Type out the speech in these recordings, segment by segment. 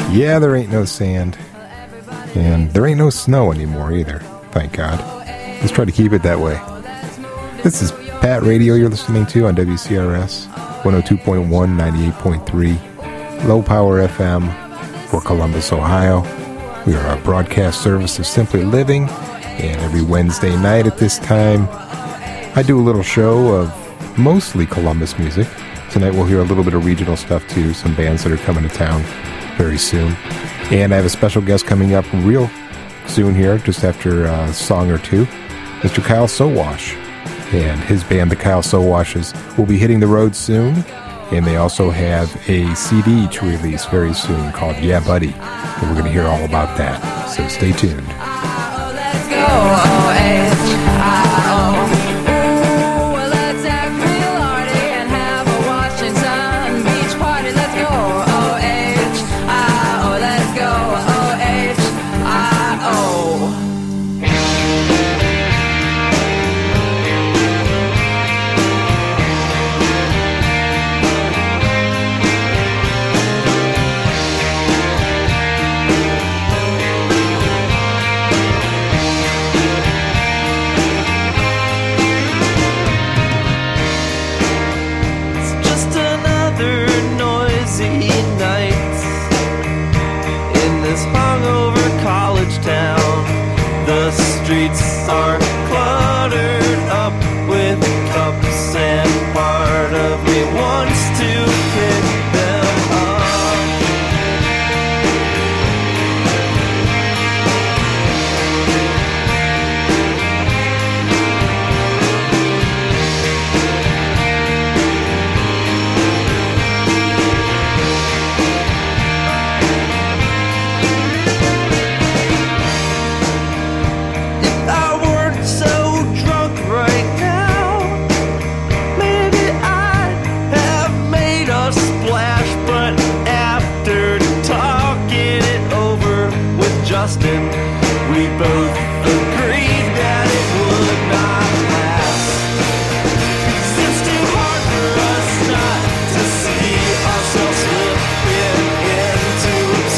Yeah, there ain't no sand. And there ain't no snow anymore either, thank God. Let's try to keep it that way. This is Pat Radio you're listening to on WCRS 102.1, 98.3, low power FM for Columbus, Ohio. We are a broadcast service of Simply Living, and every Wednesday night at this time, I do a little show of mostly Columbus music. Tonight we'll hear a little bit of regional stuff too, some bands that are coming to town very soon. And I have a special guest coming up real soon here, just after a song or two, Mr. Kyle Sowash. And his band, the Kyle Sowashes, will be hitting the road soon. And they also have a CD to release very soon called Yeah Buddy. And we're going to hear all about that. So stay tuned. Let's go, O-H-I-O. The streets are cluttered up with cups, and part of me wants to pick them up. Justin, we both agreed that it would not last. 'Cause it's too hard for us not to see ourselves slipping into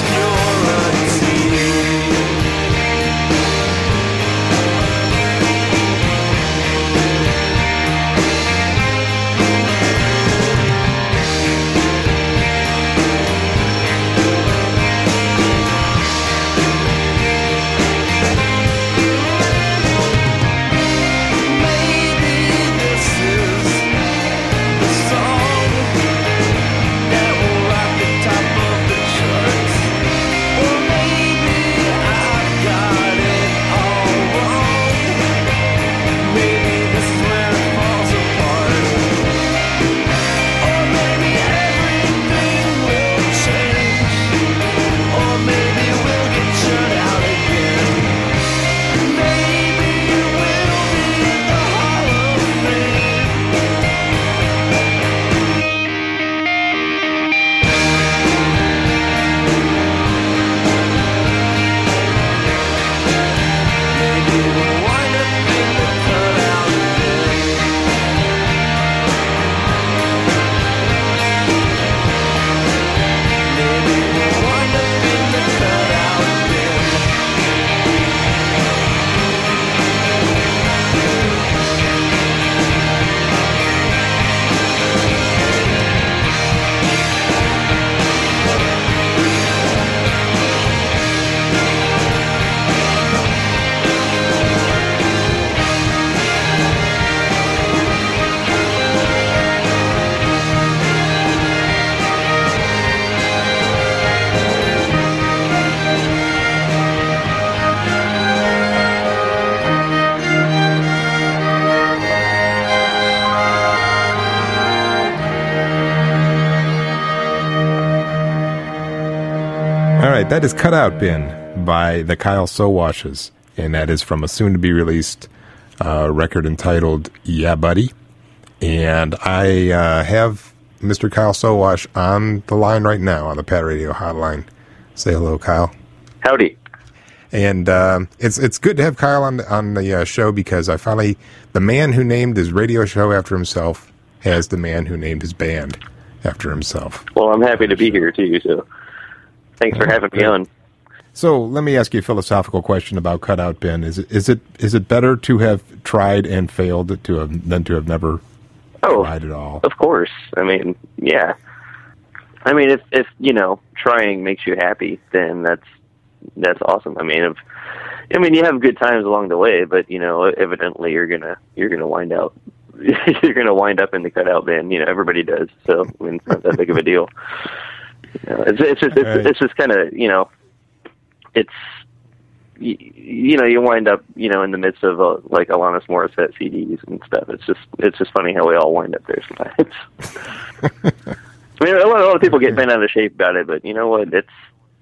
That is Cut Out Bin by the Kyle Sowashes, and that is from a soon-to-be-released record entitled Yeah Buddy. And I have Mr. Kyle Sowash on the line right now on the Pat Radio hotline. Say hello, Kyle. Howdy. And it's good to have Kyle on the show, because I finally, the man who named his radio show after himself has the man who named his band after himself. Well, I'm happy to be here too. So, Thanks for having me on. So let me ask you a philosophical question about Cutout Bin. Is it better to have tried and failed than to have never tried at all? Of course. I mean, yeah. I mean, if trying makes you happy, then that's awesome. I mean, you have good times along the way, but evidently you're gonna wind up you're gonna wind up in the Cutout Bin. Everybody does. So I mean, it's not that big of a deal. It's just kind of it's you wind up in the midst of like Alanis Morissette CDs and stuff. It's just funny how we all wind up there sometimes. I mean, a lot of people get bent out of shape about it, but you know what? It's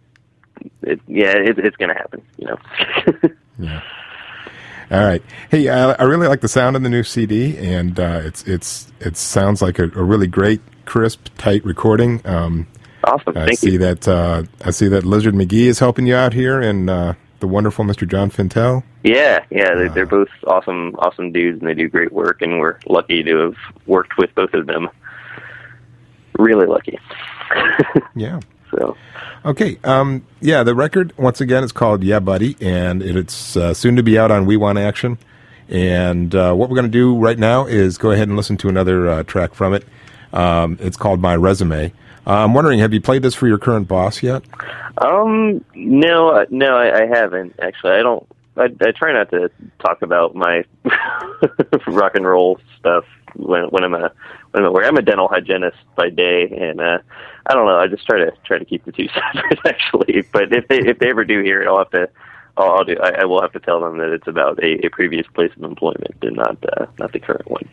going to happen. Yeah. All right. Hey, I really like the sound of the new CD, and it sounds like a really great, crisp, tight recording. Awesome. Thank you. I see that Lizard McGee is helping you out here, and the wonderful Mr. John Fintel. Yeah. They're both awesome dudes, and they do great work, and we're lucky to have worked with both of them. Really lucky. Yeah. So. Okay. The record, once again, is called Yeah Buddy, and it's soon to be out on We Want Action. And what we're going to do right now is go ahead and listen to another track from it. It's called My Resume. I'm wondering, have you played this for your current boss yet? No, I haven't, actually. I try not to talk about my rock and roll stuff when I'm at work. I'm a dental hygienist by day, and I don't know. I just try to keep the two separate, actually. But if they ever do hear it, I will have to tell them that it's about a previous place of employment and not the current one.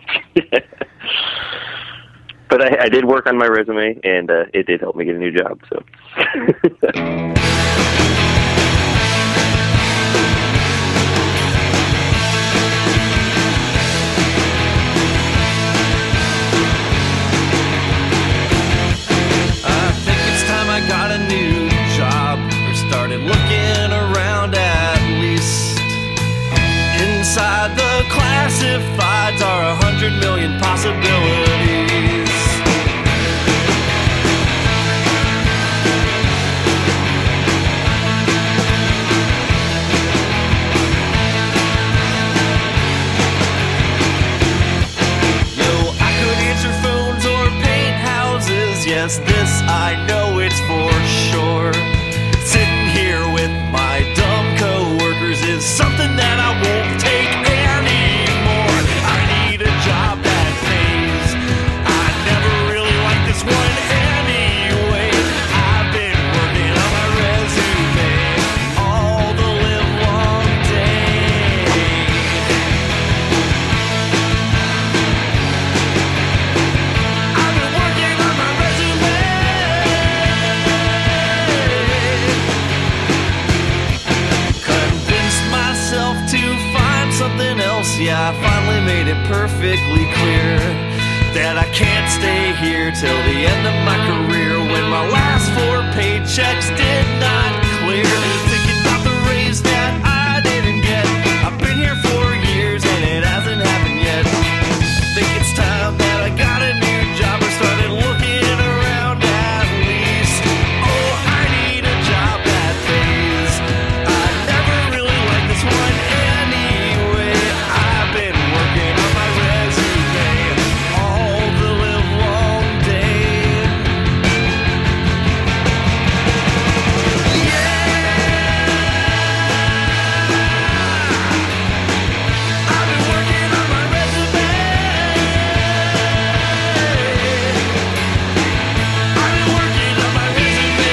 But I did work on my resume, and it did help me get a new job. So. Got a new job, or started looking around at least. Inside the classifieds are 100 million possibilities. I could answer phones or paint houses. Yes, this I know it's for sure. Sitting here with my dumb co-workers is something that I won't take anymore. I need a job that pays. I never really liked this one anyway. I've been working on my resume all the live long day. I've been working on my resume. Convinced myself to find something else. Yeah, I finally made it perfectly clear that I can't stay here till the end of my career when my last 4 paychecks did not clear. Thinking about the raise that I didn't get. I've been here for years and it hasn't happened yet. Think it's time that I got a new job or started looking around at least. Oh, I need a job that pays. I never really liked this one anyway. I've been working on my resume all the live long day. I've been working on my resume. I've been working on my resume.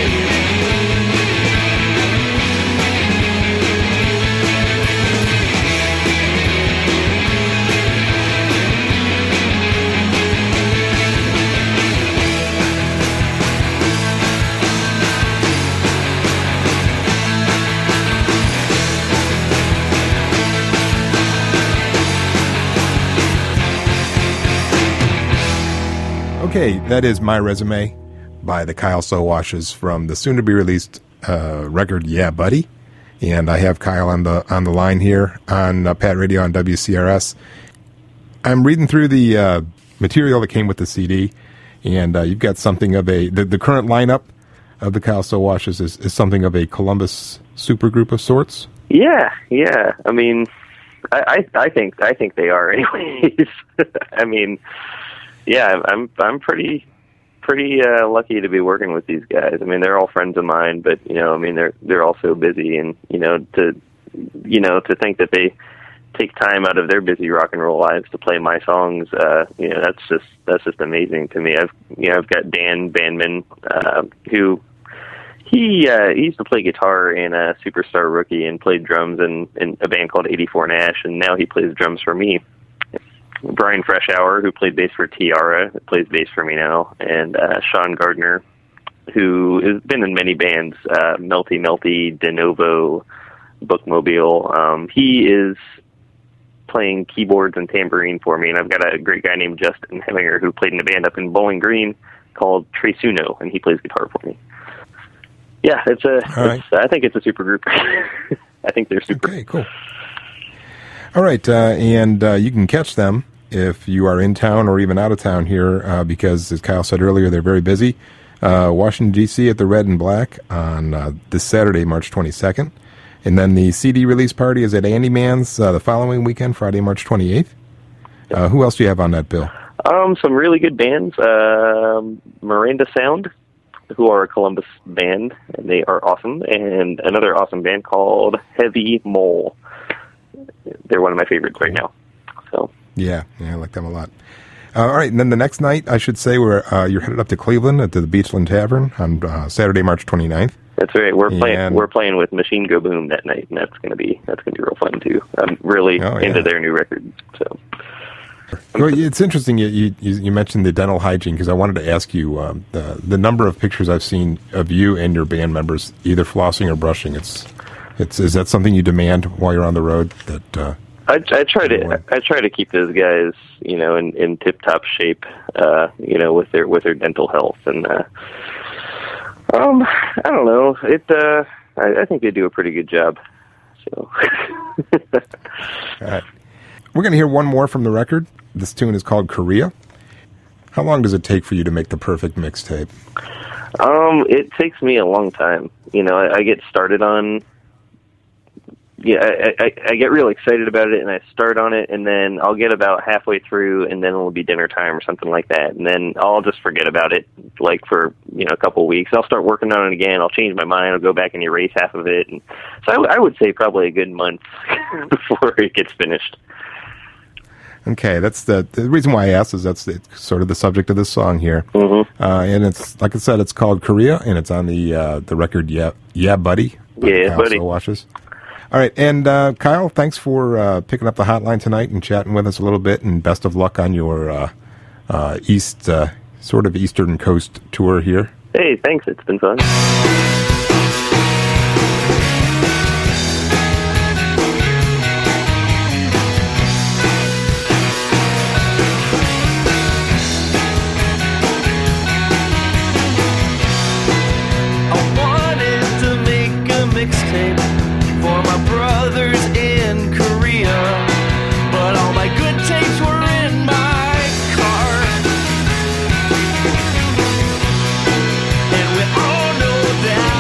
Okay, that is My Resume by the Kyle Sowashes from the soon-to-be-released record Yeah Buddy. And I have Kyle on the line here on Pat Radio on WCRS. I'm reading through the material that came with the CD, and you've got something of the current lineup of the Kyle So Washes is something of a Columbus supergroup of sorts? Yeah. I mean, I think they are anyways. I mean, yeah, I'm pretty lucky to be working with these guys. I mean, they're all friends of mine, but I mean, they're all so busy, and to think that they take time out of their busy rock and roll lives to play my songs, that's just amazing to me. I've got Dan Bandman, who he used to play guitar in Superstar Rookie and played drums in a band called 84 Nash, and now he plays drums for me. Brian Freshour, who played bass for Tiara, plays bass for me now, and Sean Gardner, who has been in many bands, Melty Melty, De Novo, Bookmobile. He is playing keyboards and tambourine for me, and I've got a great guy named Justin Heminger who played in a band up in Bowling Green called Tres Uno, and he plays guitar for me. Yeah, I think it's a super group. I think they're super. Okay, cool. All right, and you can catch them if you are in town or even out of town here, because, as Kyle said earlier, they're very busy. Washington, D.C. at the Red and Black on this Saturday, March 22nd. And then the CD release party is at Andy Mann's the following weekend, Friday, March 28th. Who else do you have on that bill? Some really good bands. Miranda Sound, who are a Columbus band, and they are awesome. And another awesome band called Heavy Mole. They're one of my favorites right now. So yeah, I like them a lot. All right, and then the next night, I should say, you're headed up to Cleveland at the Beachland Tavern on Saturday, March 29th. That's right. We're playing with Machine Go Boom that night, and that's gonna be real fun too. I'm really into their new record. So. Well, it's interesting you mentioned the dental hygiene, because I wanted to ask you the number of pictures I've seen of you and your band members either flossing or brushing. Is that something you demand while you're on the road? That I try to keep those guys in tip top shape with their dental health, and I don't know, I think they do a pretty good job. So all right. We're going to hear one more from the record. This tune is called Korea. How long does it take for you to make the perfect mixtape? It takes me a long time. I get started on... I get real excited about it, and I start on it, and then I'll get about halfway through, and then it'll be dinner time or something like that, and then I'll just forget about it, for a couple of weeks. I'll start working on it again. I'll change my mind. I'll go back and erase half of it. And so I would say probably a good month before it gets finished. Okay, that's the reason why I asked is that's sort of the subject of this song here. Mm-hmm. And it's, like I said, it's called Korea, and it's on the record Yeah Buddy. Yeah, Buddy. So Washes. All right, and Kyle, thanks for picking up the hotline tonight and chatting with us a little bit, and best of luck on your sort of Eastern Coast tour here. Hey, thanks. It's been fun. That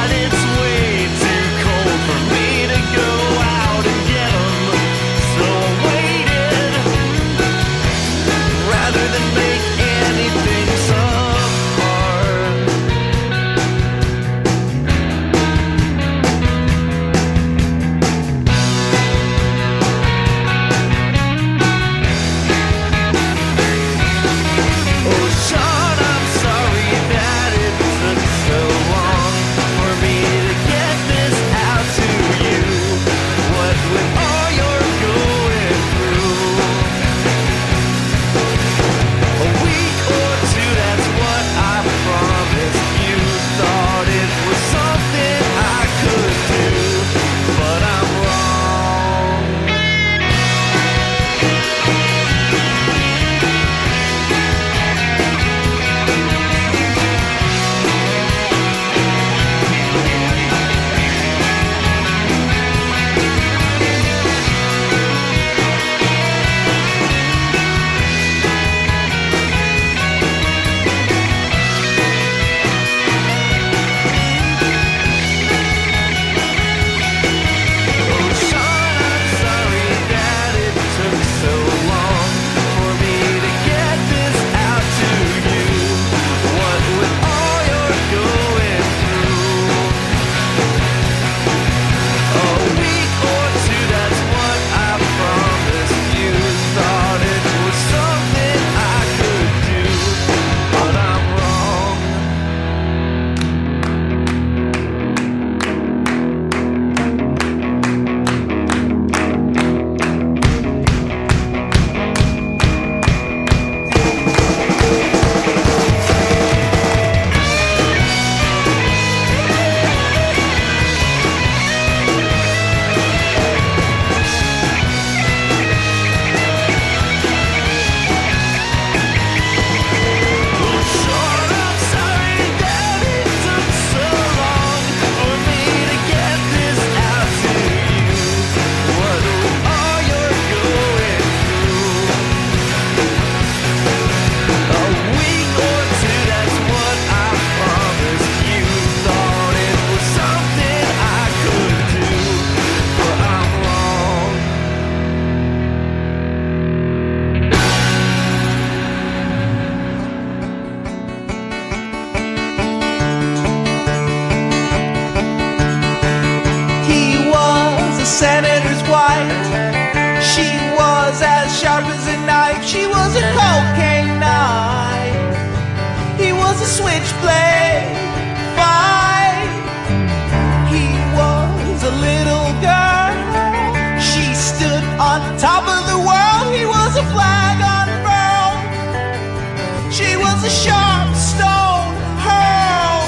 senator's wife. She was as sharp as a knife. She was a cocaine knife. He was a switchblade fight. He was a little girl. She stood on top of the world. He was a flag unfurled. She was a sharp stone hurled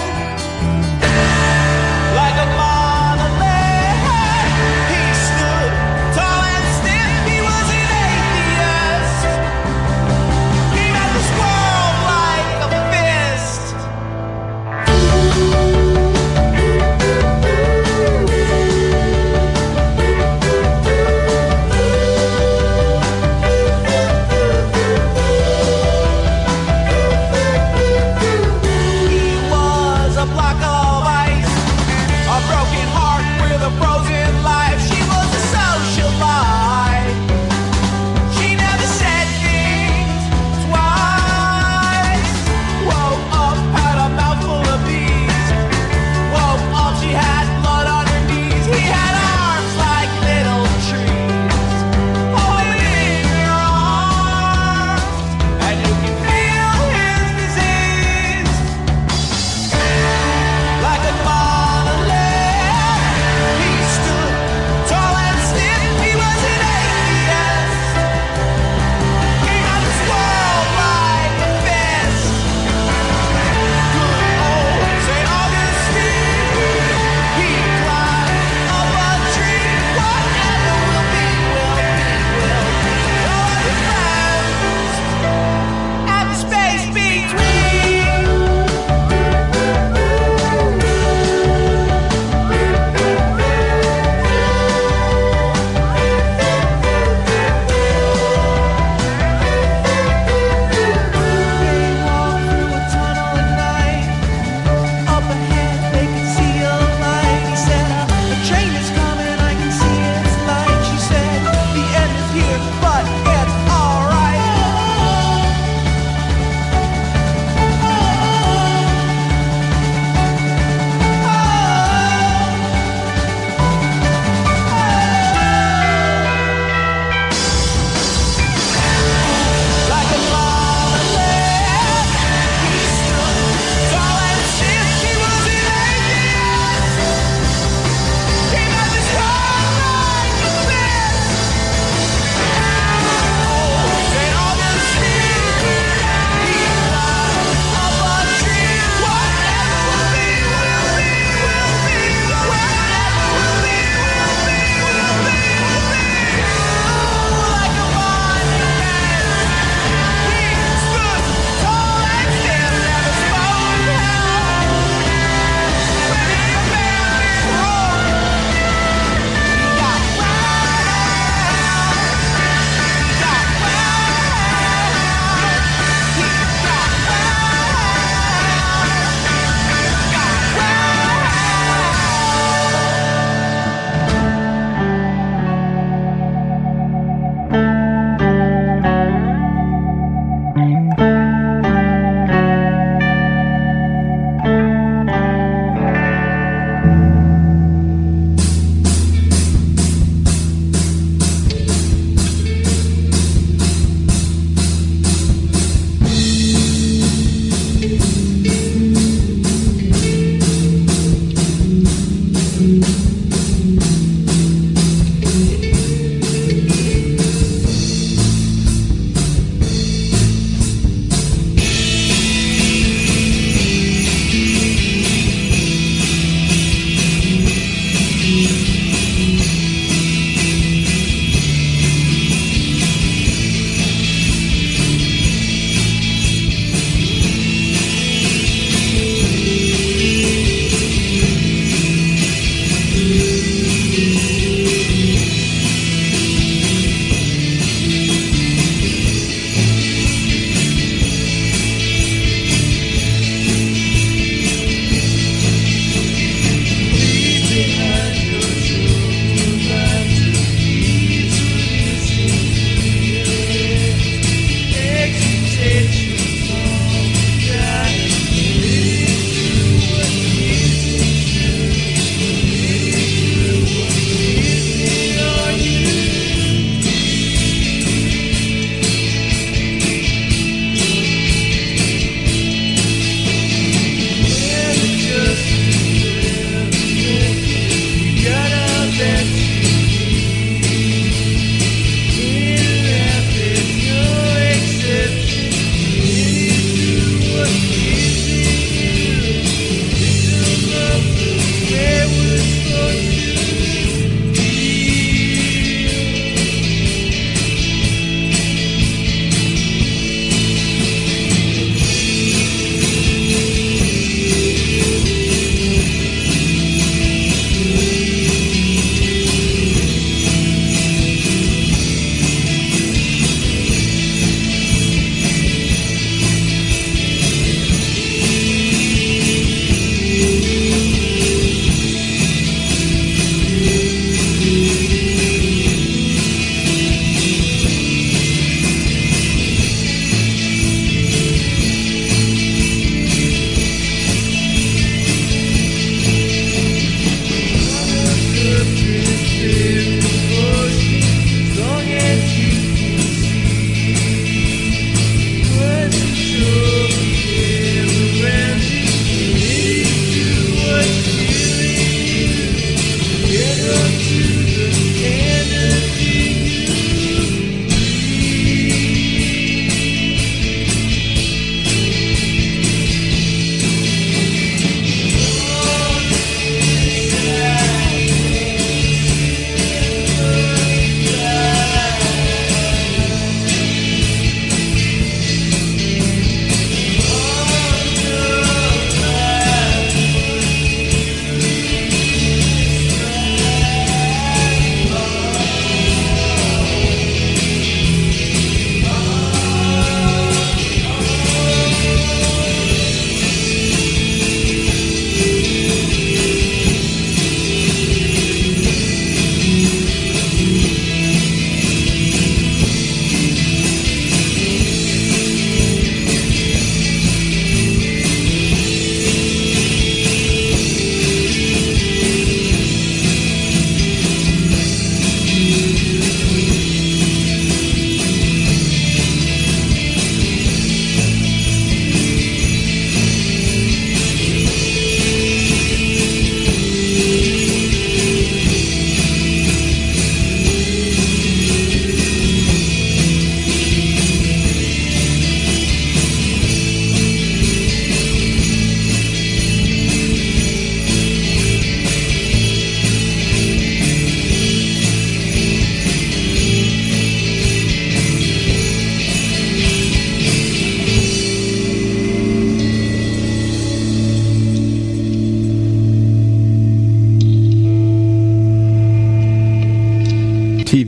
like a monolith. He stood tall and stiff. He was an atheist. He met this world like a fist.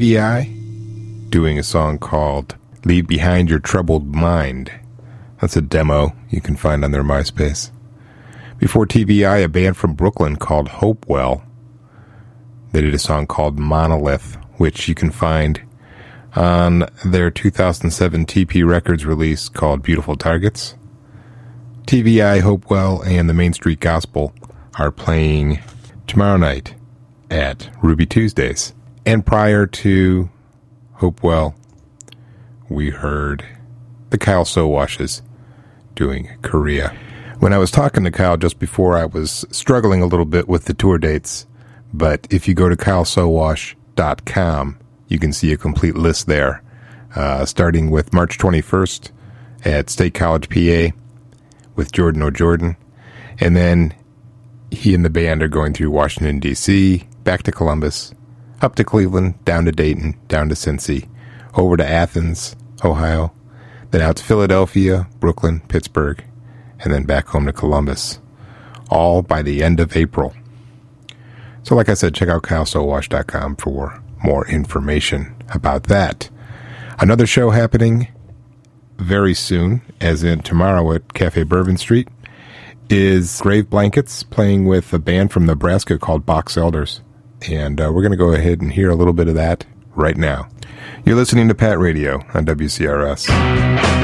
TVI doing a song called Leave Behind Your Troubled Mind. That's a demo you can find on their MySpace. Before TVI, a band from Brooklyn called Hopewell. They did a song called Monolith, which you can find on their 2007 TP Records release called Beautiful Targets. TVI, Hopewell, and the Main Street Gospel are playing tomorrow night at Ruby Tuesdays. And prior to Hopewell, we heard the Kyle Sowashes doing Korea. When I was talking to Kyle just before, I was struggling a little bit with the tour dates, but if you go to kylesowash.com, you can see a complete list there, starting with March 21st at State College, PA, with Jordan O'Jordan, and then he and the band are going through Washington, D.C., back to Columbus, up to Cleveland, down to Dayton, down to Cincy, over to Athens, Ohio, then out to Philadelphia, Brooklyn, Pittsburgh, and then back home to Columbus, all by the end of April. So like I said, check out kylesowash.com for more information about that. Another show happening very soon, as in tomorrow at Cafe Bourbon Street, is Grave Blankets playing with a band from Nebraska called Box Elders. And we're going to go ahead and hear a little bit of that right now. You're listening to Pat Radio on WCRS.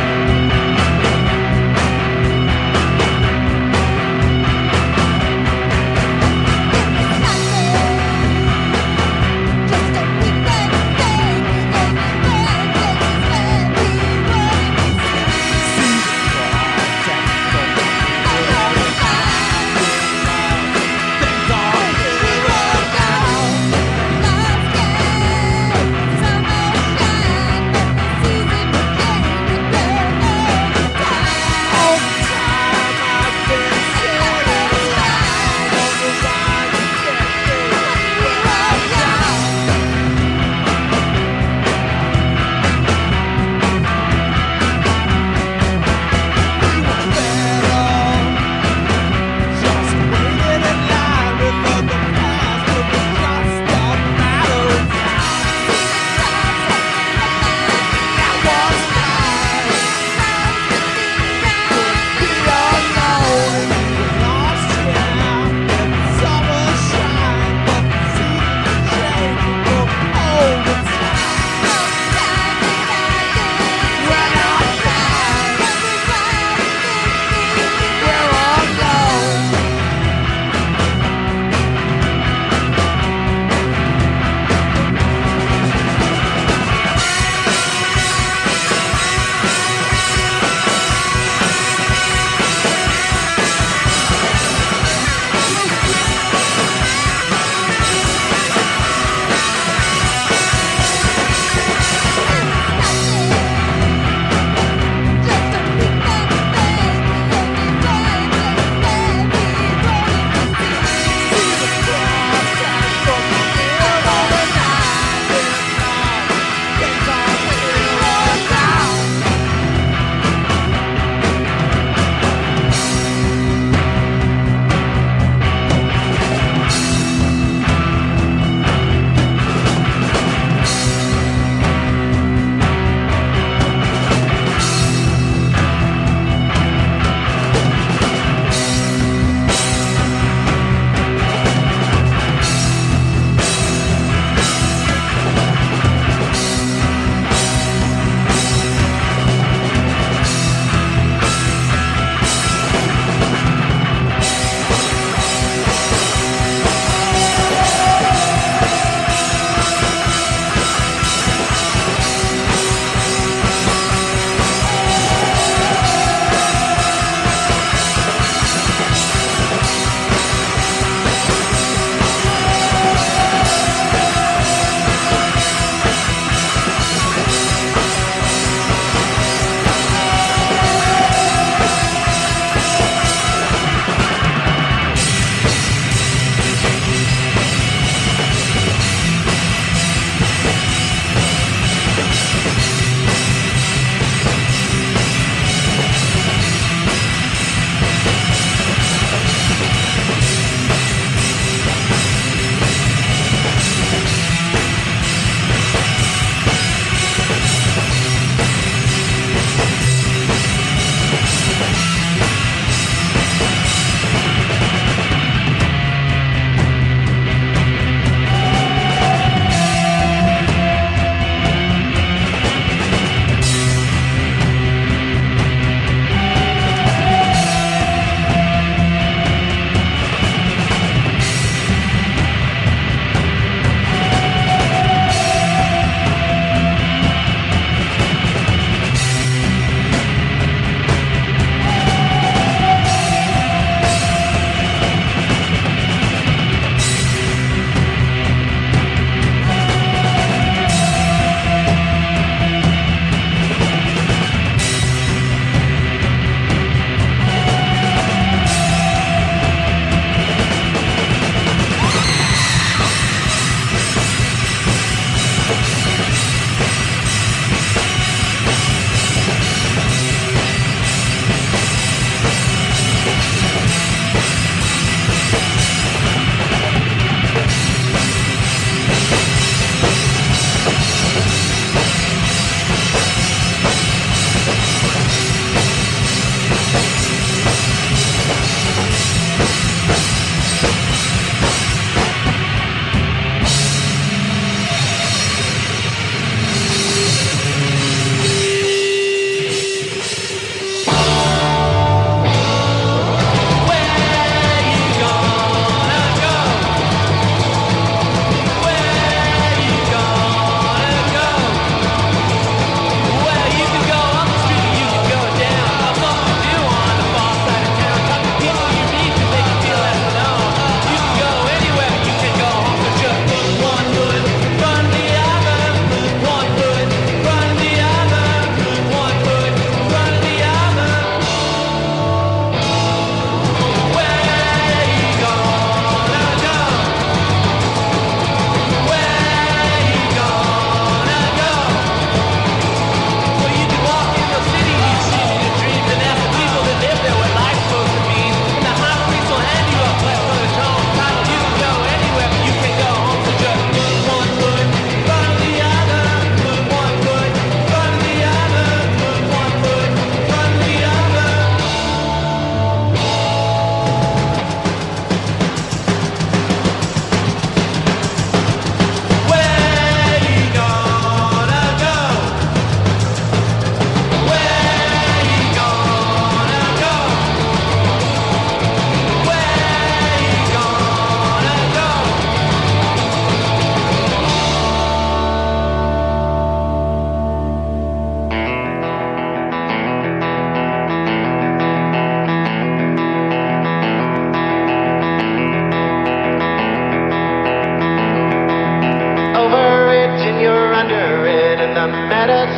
Summer shine, season to change.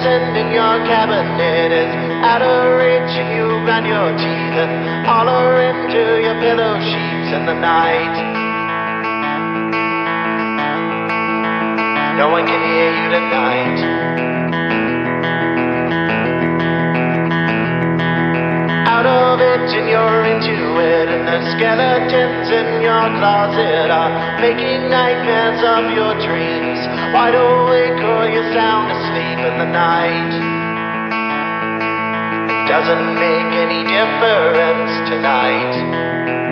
medicine in your cabinet is out of reach and you grind your teeth and holler into your pillow sheets in the night. No one can hear you tonight. Out of it and you're into it, and the skeletons in your closet are making nightmares of your dreams. Wide awake or you're sound asleep in the night. It doesn't make any difference tonight.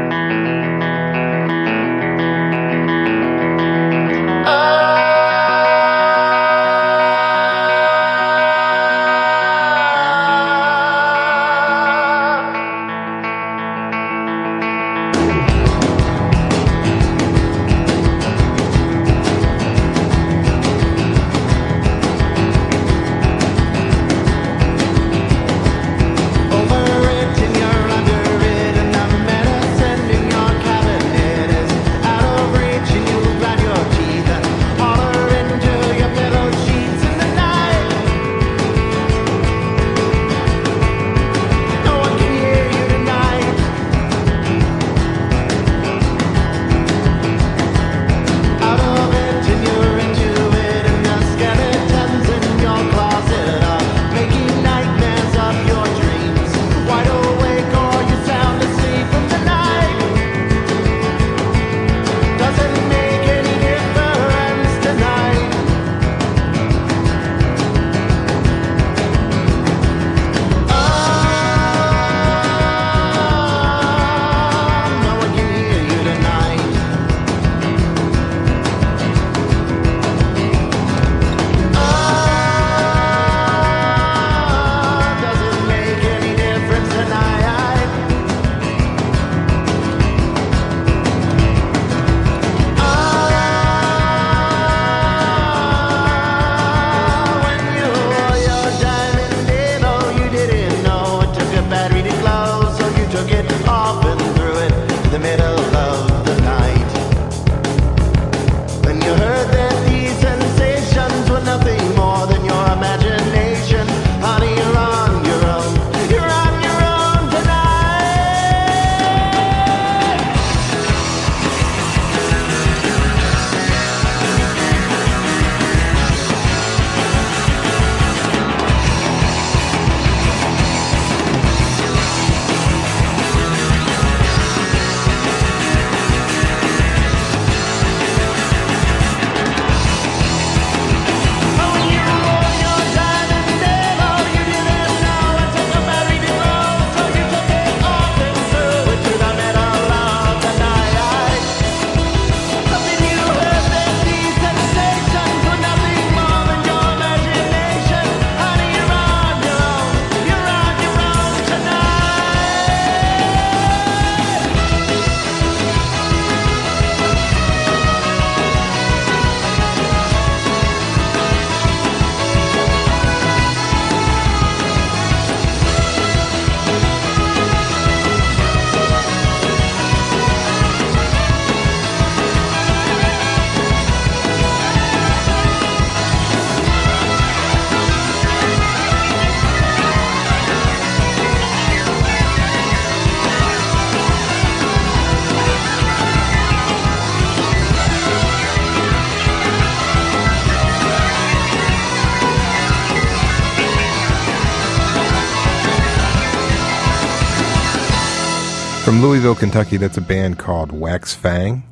From Louisville, Kentucky, that's a band called Wax Fang.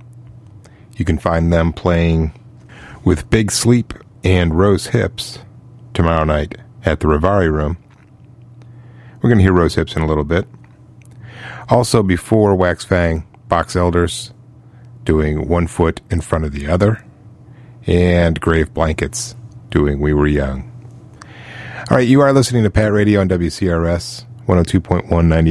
You can find them playing with Big Sleep and Rose Hips tomorrow night at the Rivari Room. We're going to hear Rose Hips in a little bit. Also, before Wax Fang, Box Elders doing One Foot in Front of the Other, and Grave Blankets doing We Were Young. All right, you are listening to Pat Radio on WCRS 102.1,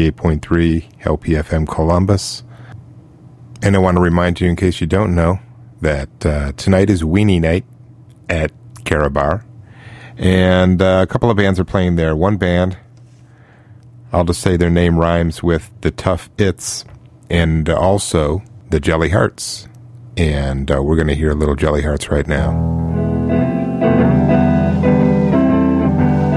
98.3, LPFM Columbus. And I want to remind you, in case you don't know, that tonight is Weenie Night at Carabar. And a couple of bands are playing there. One band, I'll just say their name rhymes with the Tough Its, and also the Jelly Hearts. And we're going to hear a little Jelly Hearts right now.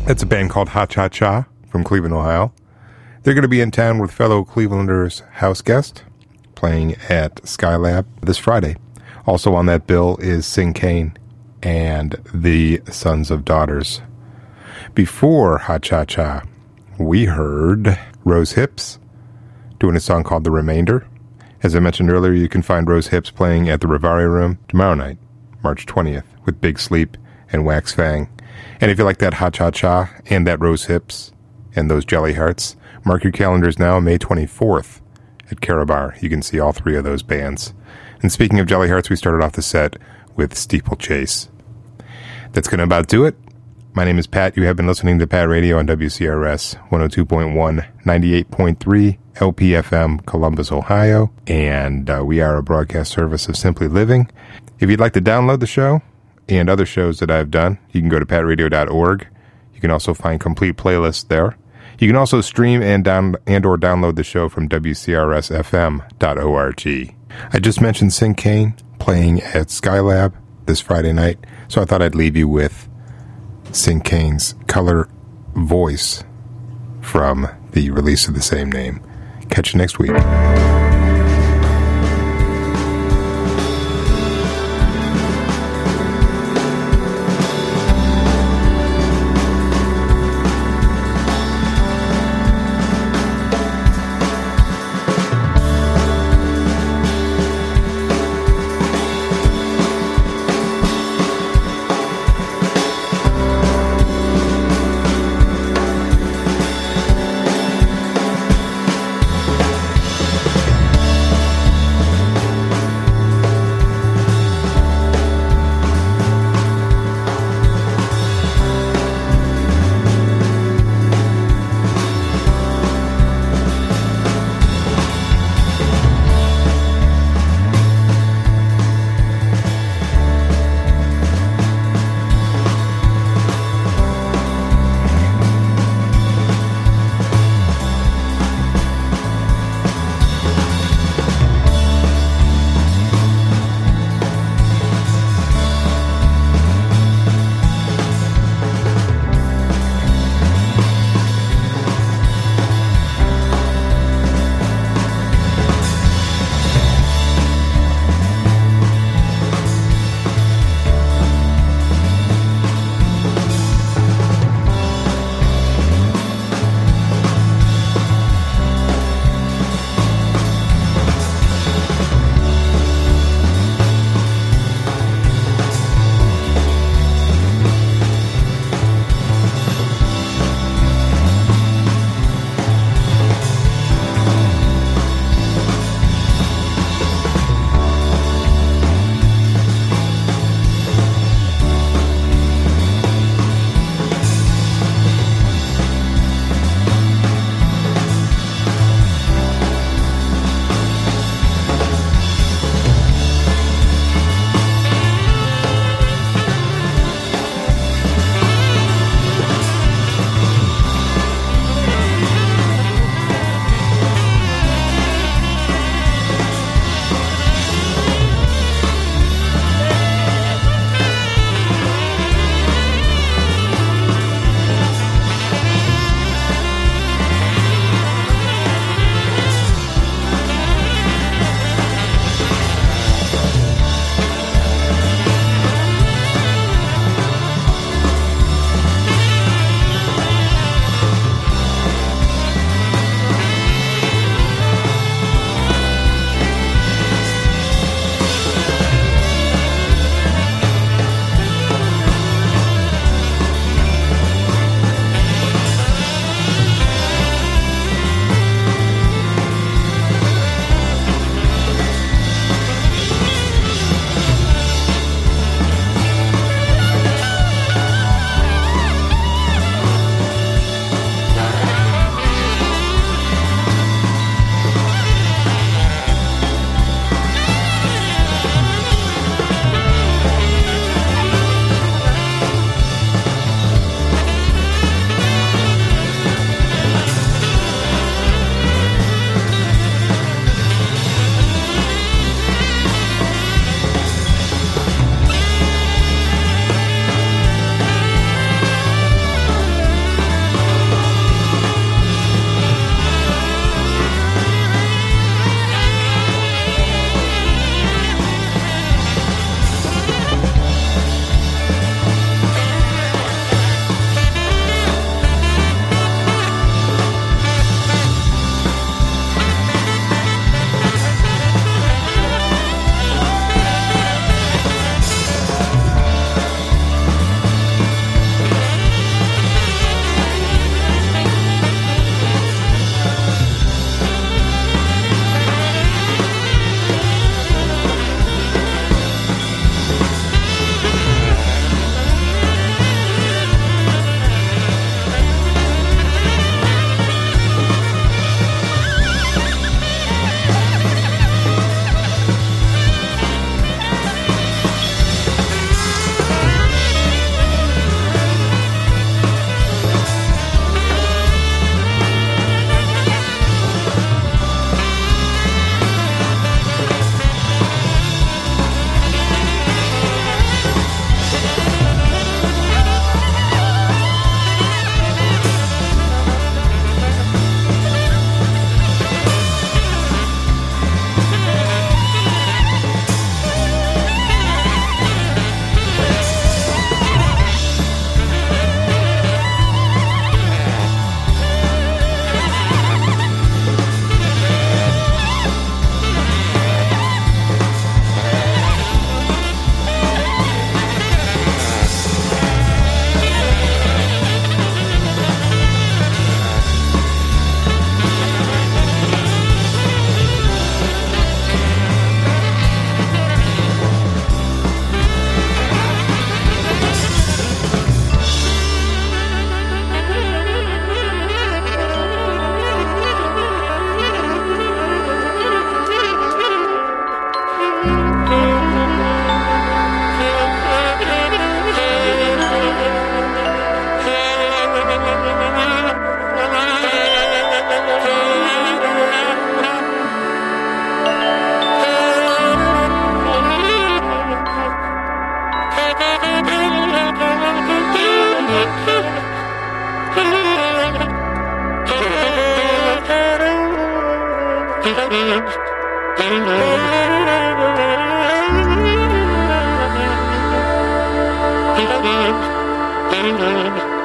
That's a band called Ha Cha Cha from Cleveland, Ohio. They're going to be in town with fellow Clevelanders House Guest, playing at Skylab this Friday. Also on that bill is Sing Kane and the Sons of Daughters. Before Ha Cha Cha, we heard Rose Hips doing a song called The Remainder. As I mentioned earlier, you can find Rose Hips playing at the Rivari Room tomorrow night, March 20th, with Big Sleep and Wax Fang. And if you like that Ha Cha Cha and that Rose Hips and those Jelly Hearts, mark your calendars now, May 24th at Carabar. You can see all three of those bands. And speaking of Jelly Hearts, we started off the set with Steeplechase. That's going to about do it. My name is Pat. You have been listening to Pat Radio on WCRS 102.1, 98.3 LPFM, Columbus, Ohio. And we are a broadcast service of Simply Living. If you'd like to download the show and other shows that I've done, you can go to patradio.org. You can also find complete playlists there. You can also stream and or download the show from WCRSFM.org. I just mentioned Sing Kane playing at Skylab this Friday night, so I thought I'd leave you with Sing Kane's Color Voice from the release of the same name. Catch you next week. Thank you.